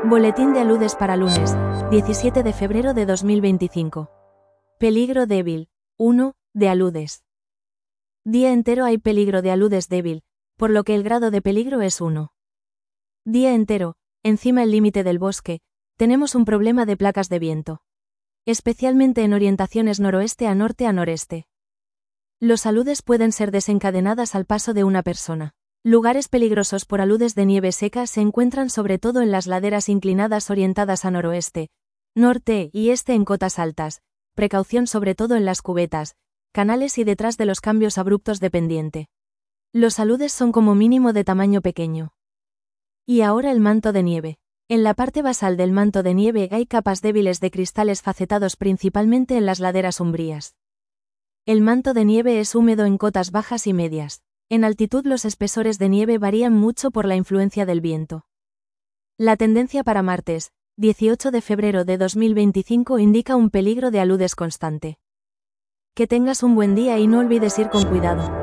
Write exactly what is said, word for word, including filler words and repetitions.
Boletín de aludes para lunes, diecisiete de febrero de dos mil veinticinco. Peligro débil. uno. De aludes. Día entero hay peligro de aludes débil, por lo que el grado de peligro es uno. Día entero, encima el límite del bosque, tenemos un problema de placas de viento. Especialmente en orientaciones noroeste a norte a noreste. Los aludes pueden ser desencadenadas al paso de una persona. Lugares peligrosos por aludes de nieve seca se encuentran sobre todo en las laderas inclinadas orientadas a noroeste, norte y este en cotas altas, precaución sobre todo en las cubetas, canales y detrás de los cambios abruptos de pendiente. Los aludes son como mínimo de tamaño pequeño. Y ahora el manto de nieve. En la parte basal del manto de nieve hay capas débiles de cristales facetados principalmente en las laderas umbrías. El manto de nieve es húmedo en cotas bajas y medias. En altitud los espesores de nieve varían mucho por la influencia del viento. La tendencia para martes, dieciocho de febrero de dos mil veinticinco indica un peligro de aludes constante. Que tengas un buen día y no olvides ir con cuidado.